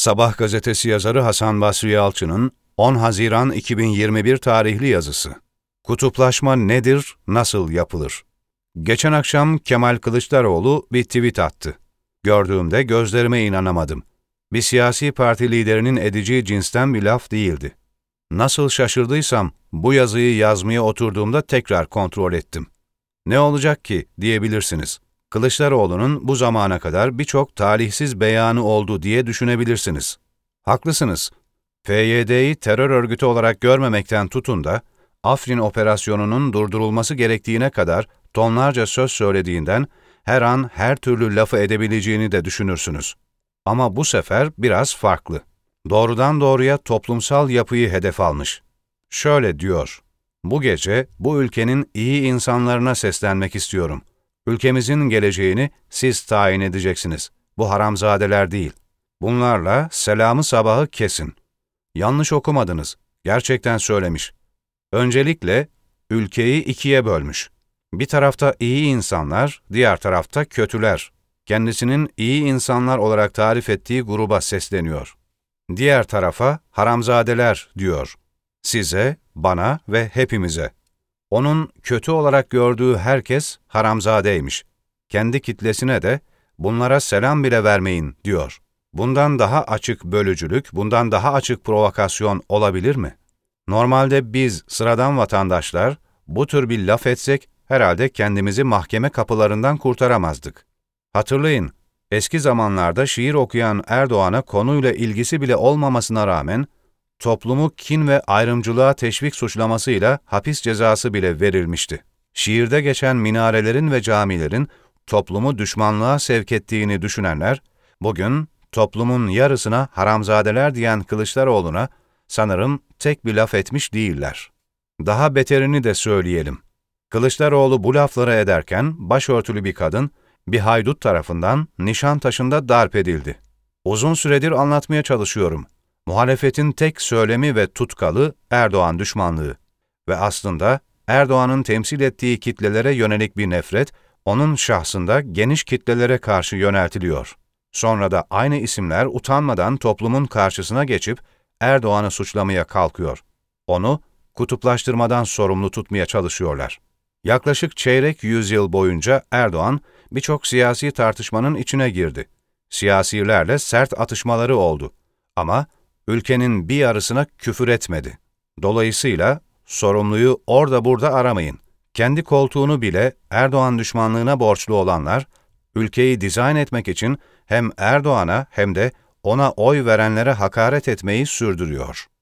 Sabah gazetesi yazarı Hasan Basri Yalçın'ın 10 Haziran 2021 tarihli yazısı. Kutuplaşma nedir, nasıl yapılır? Geçen akşam Kemal Kılıçdaroğlu bir tweet attı. Gördüğümde gözlerime inanamadım. Bir siyasi parti liderinin edeceği cinsten bir laf değildi. Nasıl şaşırdıysam bu yazıyı yazmaya oturduğumda tekrar kontrol ettim. Ne olacak ki diyebilirsiniz. Kılıçdaroğlu'nun bu zamana kadar birçok talihsiz beyanı oldu diye düşünebilirsiniz. Haklısınız. PYD'yi terör örgütü olarak görmemekten tutun da, Afrin operasyonunun durdurulması gerektiğine kadar tonlarca söz söylediğinden her an her türlü lafı edebileceğini de düşünürsünüz. Ama bu sefer biraz farklı. Doğrudan doğruya toplumsal yapıyı hedef almış. Şöyle diyor, bu gece bu ülkenin iyi insanlarına seslenmek istiyorum. Ülkemizin geleceğini siz tayin edeceksiniz. Bu haramzadeler değil. Bunlarla selamı sabahı kesin. Yanlış okumadınız. Gerçekten söylemiş. Öncelikle ülkeyi ikiye bölmüş. Bir tarafta iyi insanlar, diğer tarafta kötüler. Kendisinin iyi insanlar olarak tarif ettiği gruba sesleniyor. Diğer tarafa haramzadeler diyor. Size, bana ve hepimize. Onun kötü olarak gördüğü herkes haramzadeymiş. Kendi kitlesine de bunlara selam bile vermeyin diyor. Bundan daha açık bölücülük, bundan daha açık provokasyon olabilir mi? Normalde biz sıradan vatandaşlar bu tür bir laf etsek herhalde kendimizi mahkeme kapılarından kurtaramazdık. Hatırlayın, eski zamanlarda şiir okuyan Erdoğan'a konuyla ilgisi bile olmamasına rağmen toplumu kin ve ayrımcılığa teşvik suçlamasıyla hapis cezası bile verilmişti. Şiirde geçen minarelerin ve camilerin toplumu düşmanlığa sevk ettiğini düşünenler, bugün toplumun yarısına haramzadeler diyen Kılıçdaroğlu'na sanırım tek bir laf etmiş değiller. Daha beterini de söyleyelim. Kılıçdaroğlu bu lafları ederken başörtülü bir kadın, bir haydut tarafından Nişantaşı'nda darp edildi. Uzun süredir anlatmaya çalışıyorum. Muhalefetin tek söylemi ve tutkalı Erdoğan düşmanlığı ve aslında Erdoğan'ın temsil ettiği kitlelere yönelik bir nefret, onun şahsında geniş kitlelere karşı yöneltiliyor. Sonra da aynı isimler utanmadan toplumun karşısına geçip Erdoğan'ı suçlamaya kalkıyor. Onu kutuplaştırmadan sorumlu tutmaya çalışıyorlar. Yaklaşık çeyrek yüzyıl boyunca Erdoğan birçok siyasi tartışmanın içine girdi. Siyasilerle sert atışmaları oldu. Ama ülkenin bir yarısına küfür etmedi. Dolayısıyla sorumluyu orada burada aramayın. Kendi koltuğunu bile Erdoğan düşmanlığına borçlu olanlar, ülkeyi dizayn etmek için hem Erdoğan'a hem de ona oy verenlere hakaret etmeyi sürdürüyor.